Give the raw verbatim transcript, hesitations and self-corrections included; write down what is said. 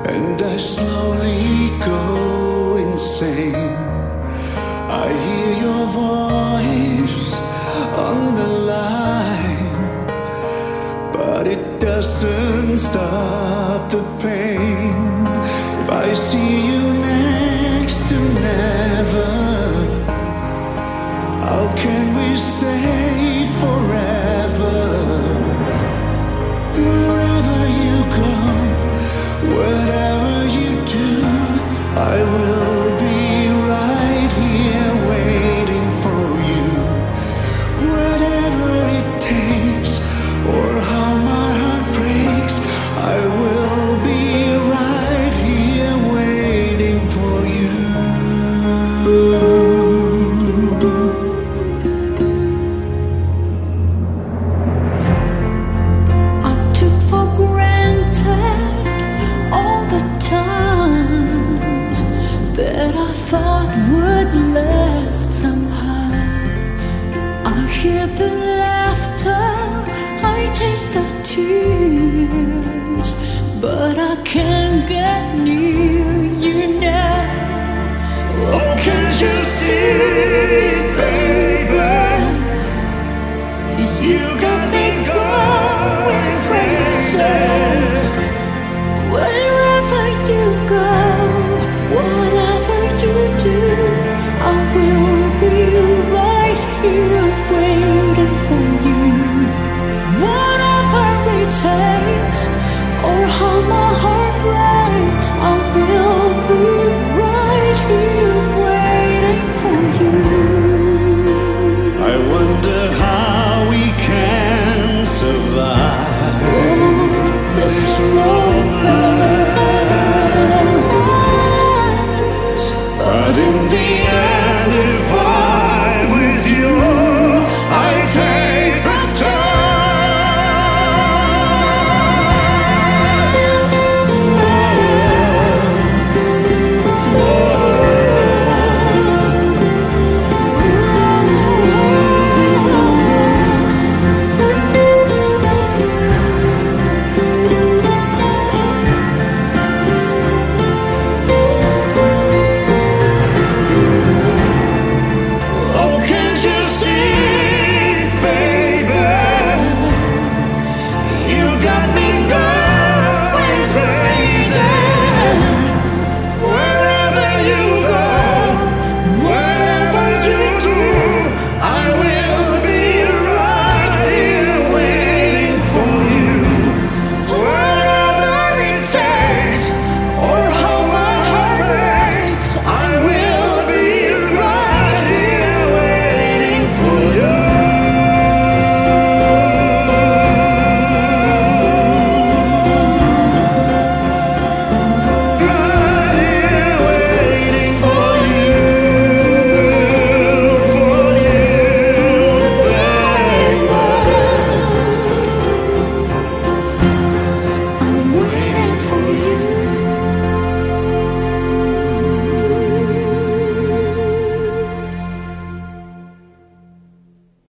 and I slowly go insane. I hear your voice on the line, but it doesn't stop the pain. If I see you next to never, how can we say forever? Wherever you go, whatever you do, I will be right here waiting for you. Whatever it takes, or how my heart breaks, I will be right here waiting for you. I took for granted all the times that I thought would last somehow. I hear the laughter, I taste the tears, but I can't get near you now. Oh, can't you see?